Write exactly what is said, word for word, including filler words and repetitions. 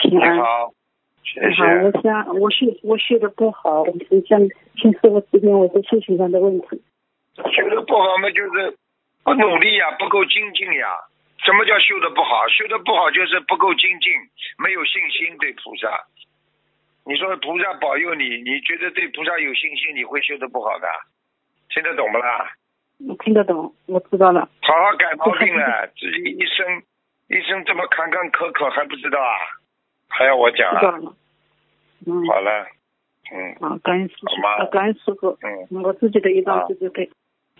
平安。 好，谢谢。 好，我想我学我学的不好，我是想请师傅指点我在修行上的问题。 修的不好嘛，就是不努力呀，不够精进呀。什么叫修的不好？修的不好就是不够精进，没有信心对菩萨。你说菩萨保佑你，你觉得对菩萨有信心，你会修的不好的？听得懂不啦？ 我听得懂，我知道了。 好好改毛病了，自己一生一生这么坎坎坷坷还不知道啊？还要我讲啊？ 知道了。嗯。 好了，嗯。 好，感恩师好吗？ 傅，感恩师傅。 嗯。 我自己的一张自己给。